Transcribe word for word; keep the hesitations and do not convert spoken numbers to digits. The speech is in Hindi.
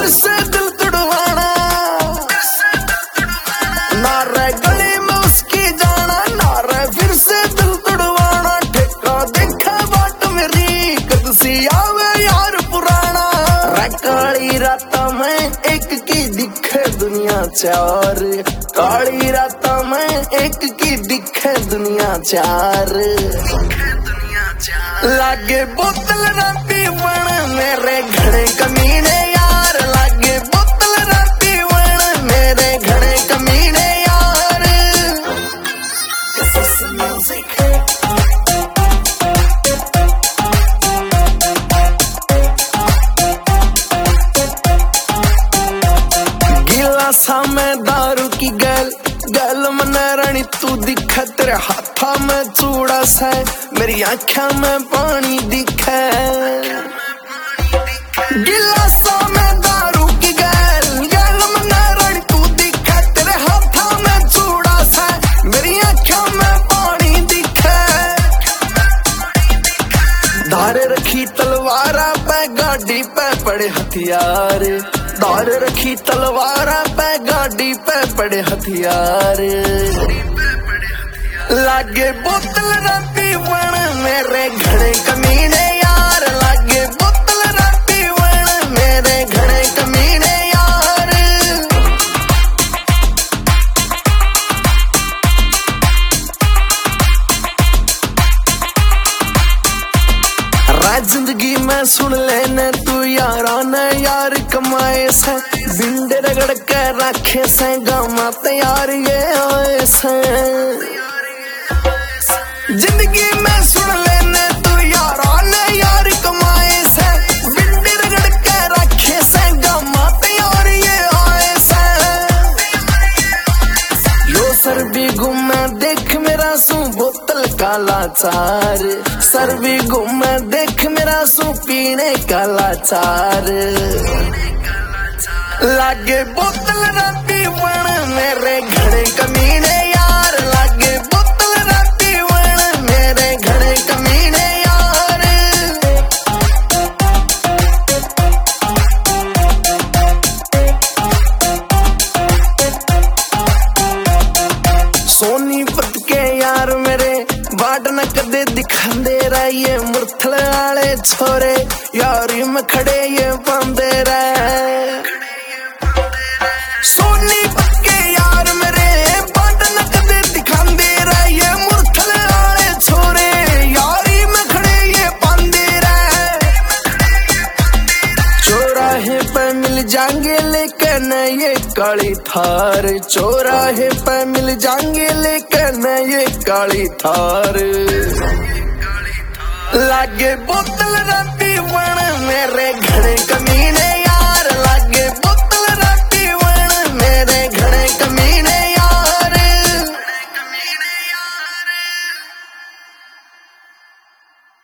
फिर से दिल तुड़वाना, ना रे गली में उसकी जाना, ना रे फिर से दिल तुड़वाना। ठेका देखा बाट मेरी कद सी आवे यार पुराना। रे काली राता में एक की दिखे दुनिया चार, काली राता में एक की दिखे दुनिया चार। लागे बोतल राती बन मेरे घड़े कमीने यार, लागे बोतल राती बन मेरे घड़े कमीने यार। गिलासा में दारू की गैल गैल मन रानी तू दिखे, तेरे हाथा में चूड़ा से मेरी आँखों में पानी दिखे। गिलासा में दारू की गैल गैल मन रानी तू दिखे, तेरे हाथा में चूड़ा से मेरी आँखों में पानी दिखे। धारे रखी तलवारा पे गाड़ी पे पड़े हथियार, धारे रखी तलवारा पे गाड़ी पे पड़े हथियार। लागे बोतल राती बन मेरे घड़े कमीने यार, लागे बोतल राती बन मेरे घड़े कमीने यार। राज जिंदगी में सुन लेने तू यारा ने यार कमाए से, बिंडे रगड़ के रखे से गामा तैयार ये आए से। जिंदगी में सुन लेने तू यारा ने यार कमाए से, बिंडे रगड़ के रखे से गामा तैयार ये आए से। यो सर भी घूमे देख मेरा सू बोतल काला चार, सर भी घूमे देख मेरा सू पीने काला चार। लागे बोतल राती बन मेरे घड़े कमीने यार, लागे बोतल राती बन मेरे घड़े कमीने यार। सोनीपत के यार मेरे बाट न कदे दिखांदे रहिए, मुरथल वाले छोरे यारी में खड़े ये पांदे रहे। सोनीपत के यार मेरे बाट न कदे दिखांदे रहिए, मुरथल वाले छोरे यारी में खड़े ये पांदे रहे। चौराहे पे मिल जाएंगे लेकिन ये काली थार, चौराहे पे मिल जाएंगे लेकिन ये काली थार। लागे बोतल राती बन मेरे घड़े कमीने